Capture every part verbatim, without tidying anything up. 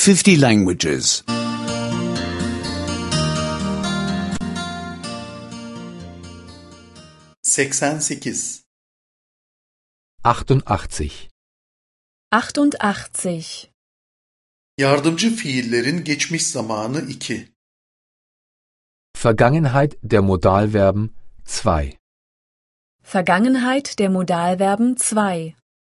fifty languages. seksen sekiz. achtundachtzig. achtundachtzig. Yardımcı fiillerin geçmiş zamanı iki. Vergangenheit der Modalverben zwei. Vergangenheit der Modalverben zwei.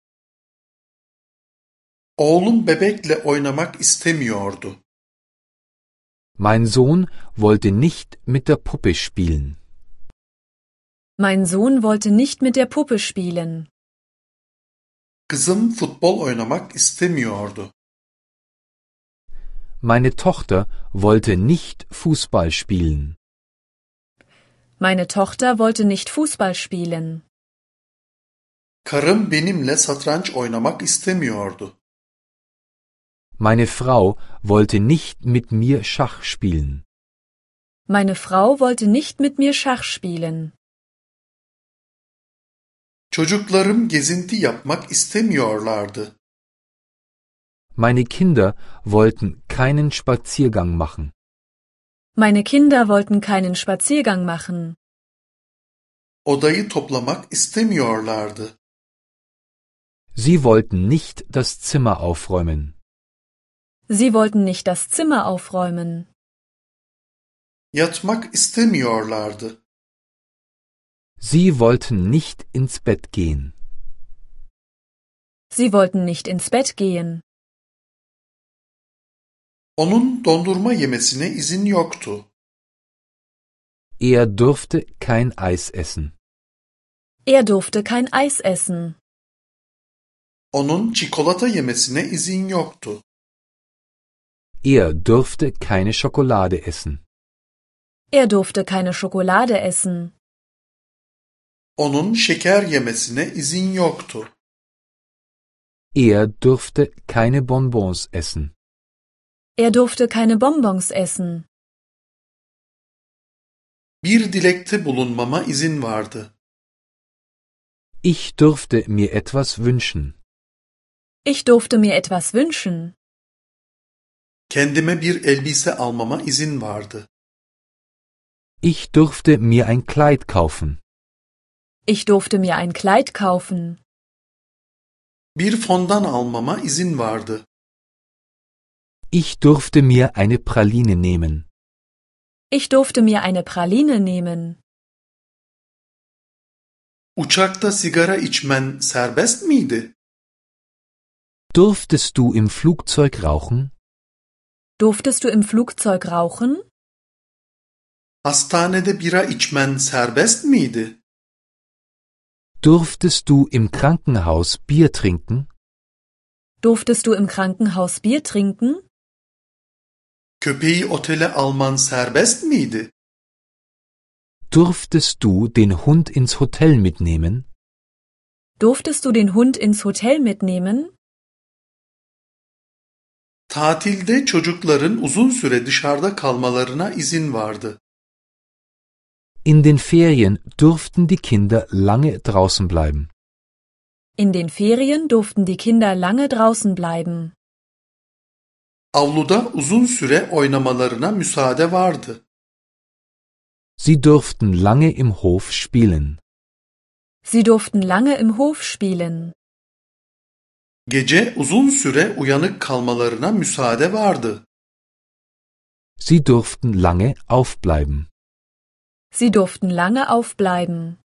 Oğlum bebekle oynamak istemiyordu. Mein Sohn wollte nicht mit der Puppe spielen. Mein Sohn wollte nicht mit der Puppe spielen. Kızım futbol oynamak istemiyordu. Meine Tochter wollte nicht Fußball spielen. Meine Tochter wollte nicht Fußball spielen. Karım benimle satranç oynamak istemiyordu. Meine Frau wollte nicht mit mir Schach spielen. Meine Frau wollte nicht mit mir Schach spielen. Çocuklarım gezinti yapmak istemiyorlardı. Meine Kinder wollten keinen Spaziergang machen. Meine Kinder wollten keinen Spaziergang machen. Odayı toplamak istemiyorlardı. Sie wollten nicht das Zimmer aufräumen. Sie wollten nicht das Zimmer aufräumen. Yatmak istemiyorlardı. Sie wollten nicht ins Bett gehen. Sie wollten nicht ins Bett gehen. Onun dondurma yemesine izin yoktu. Er durfte kein Eis essen. Er durfte kein Eis essen. Onun çikolata yemesine izin yoktu. Er durfte keine Schokolade essen. Er durfte keine Schokolade essen. Onun şeker yemesine izin yoktu. Er durfte keine Bonbons essen. Er durfte keine Bonbons essen. Bir dilekte bulunmama izin vardı. Ich durfte mir etwas wünschen. Ich durfte mir etwas wünschen. Kendime bir elbise almama izin vardı. Ich durfte mir ein Kleid kaufen. Ich durfte mir ein Kleid kaufen. Bir fondan almama izin vardı. Ich durfte mir eine Praline nehmen. Ich durfte mir eine Praline nehmen. Uçakta sigara içmen serbest miydi? Durftest du im Flugzeug rauchen? Durftest du im Flugzeug rauchen? Hastanede bira içmen serbest miydi? Durftest du im Krankenhaus Bier trinken? Durftest du im Krankenhaus Bier trinken? Köpeği otele alman serbest miydi? Durftest du den Hund ins Hotel mitnehmen? Durftest du den Hund ins Hotel mitnehmen? Tatilde çocukların uzun süre dışarıda kalmalarına izin vardı. In den Ferien durften die Kinder lange draußen bleiben. In den Ferien durften die Kinder lange draußen bleiben. Avluda uzun süre oynamalarına müsaade vardı. Sie durften lange im Hof spielen. Sie durften lange im Hof spielen. Gece uzun süre uyanık kalmalarına müsaade vardı. Sie durften lange aufbleiben. Sie durften lange aufbleiben.